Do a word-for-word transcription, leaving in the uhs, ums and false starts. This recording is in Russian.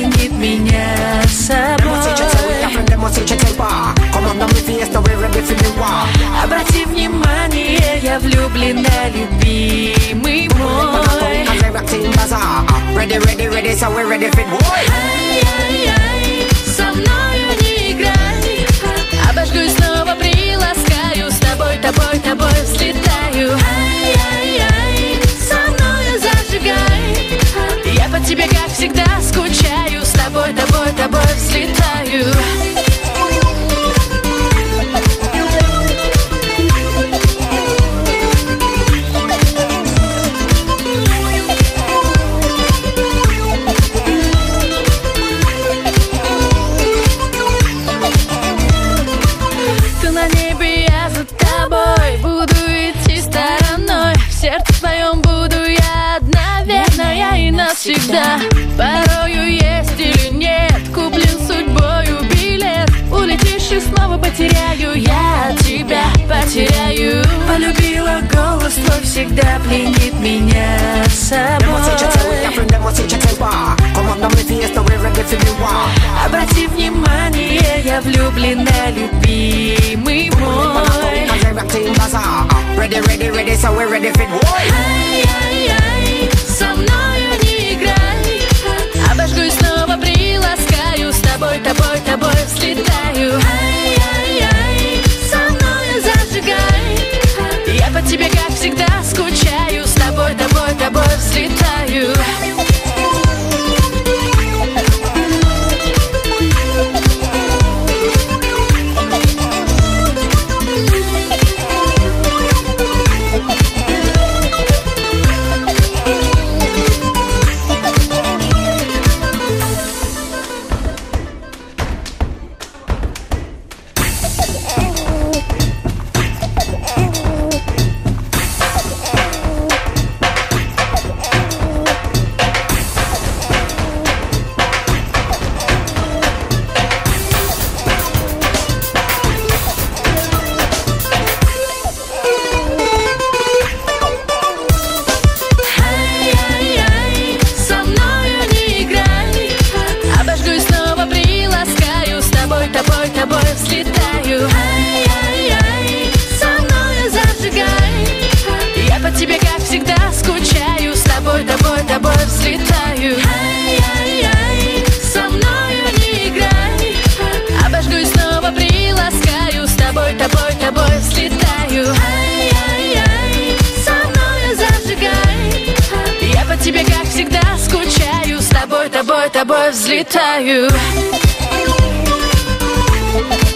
пленит меня собой. Обрати внимание, я влюблена, любимый мой. Ай-яй-яй, со мною не играй. Обожгу снова приласкаю, с тобой, тобой, тобой взлетаю. Ай-яй-яй, со мною зажигай. Я по тебе, как всегда, скучаю, с тобой, тобой, тобой взлетаю. Ты на небе, я за тобой, буду идти стороной. В сердце твоем буду я одна, верная и навсегда. Порою есть или нет, куплен судьбою билет. Улетишь и снова потеряю, я тебя потеряю. Полюбила, голос твой всегда пленит меня собой. Обрати внимание, я влюблена, любимый мой. Ай-яй-яй, со мною не играй. Обожгу и снова приласкаю, с тобой, тобой, тобой взлетаю. Ай-яй-яй, со мною зажигай. Я по тебе, как всегда, скучаю, с тобой, тобой, тобой взлетаю. Тобой, тобой взлетаю.